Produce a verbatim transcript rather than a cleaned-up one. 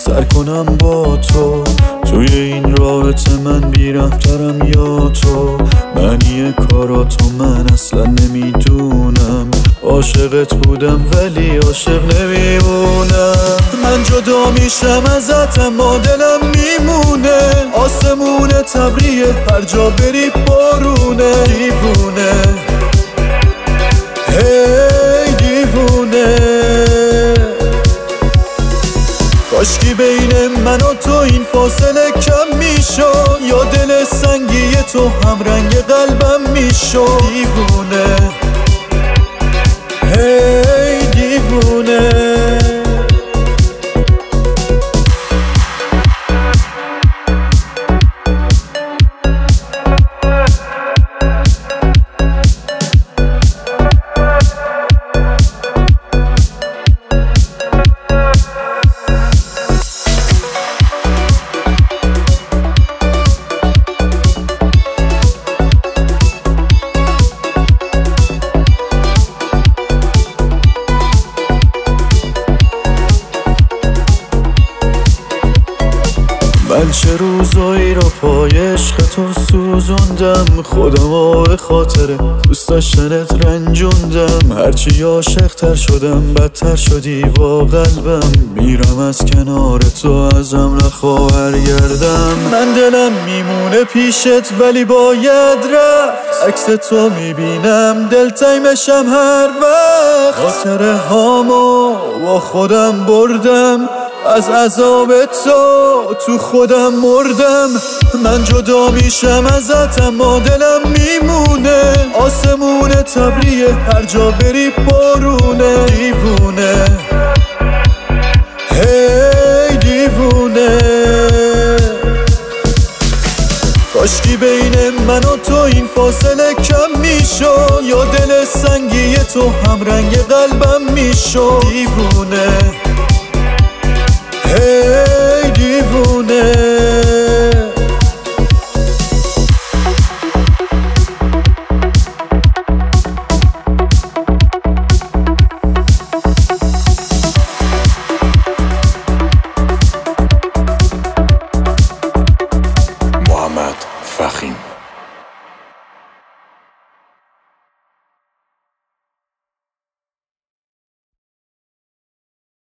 سر کنم با تو توی این رابطه. من بی‌رحم‌ترم یا تو؟ معنی کاراتو من اصلا نمیدونم. عاشقت بودم ولی عاشق نمیمونم. من جدا میشم ازت اما دلم میمونه. آسمون تبریه هر جا بری بارونه. دیوونه هی دیوونه. کاشکی بین من و تو این فاصله کم میشد، یا دل سنگی تو هم رنگ قلبم میشد. دیوونه هی دیوونه. من چه روزایی رو پای عشق تو سوزوندم. خودم به خاطر دوست داشتنت رنجوندم. هرچی عاشق تر شدم بدتر شدی با قلبم. میرم از کنار تو ازم نخواه برگردم. من دلم میمونه پیشت ولی باید رفت. عکس تو میبینم دلتنگشم هر وقت. خاطره هامو با خودم بردم. از عذاب تو تو خودم مردم. من جدا میشم ازت اما دلم میمونه. آسمون تبریه هر جا بری بارونه. دیوونه هی دیوونه. کاشکی بین من و تو این فاصله کم میشد، یا دل سنگی تو هم رنگ قلبم میشد. دیوونه